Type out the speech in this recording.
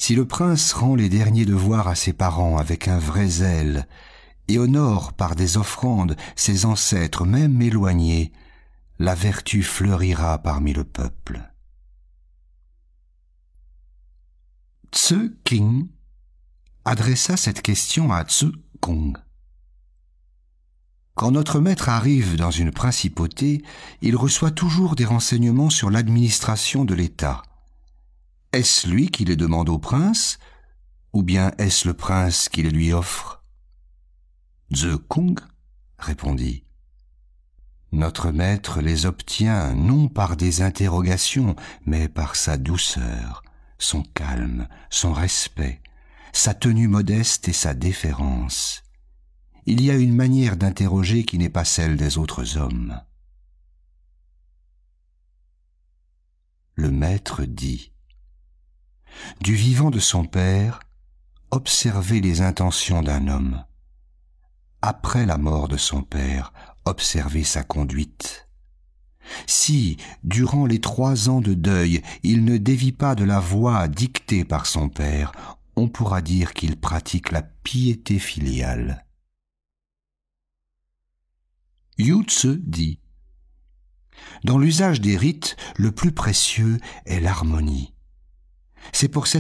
Si le prince rend les derniers devoirs à ses parents avec un vrai zèle, et honore par des offrandes ses ancêtres même éloignés, la vertu fleurira parmi le peuple. Tzu King adressa cette question à Tzu Kung. Quand notre maître arrive dans une principauté, il reçoit toujours des renseignements sur l'administration de l'État. Est-ce lui qui les demande au prince, ou bien est-ce le prince qui les lui offre? Tzu Kung répondit. Notre maître les obtient non par des interrogations, mais par sa douceur, son calme, son respect, sa tenue modeste et sa déférence. Il y a une manière d'interroger qui n'est pas celle des autres hommes. Le maître dit: du vivant de son père, observez les intentions d'un homme. Après la mort de son père, observez sa conduite. Si, durant les 3 ans de deuil, il ne dévie pas de la voie dictée par son père, on pourra dire qu'il pratique la piété filiale. Yu Tzu dit: dans l'usage des rites, le plus précieux est l'harmonie. C'est pour cette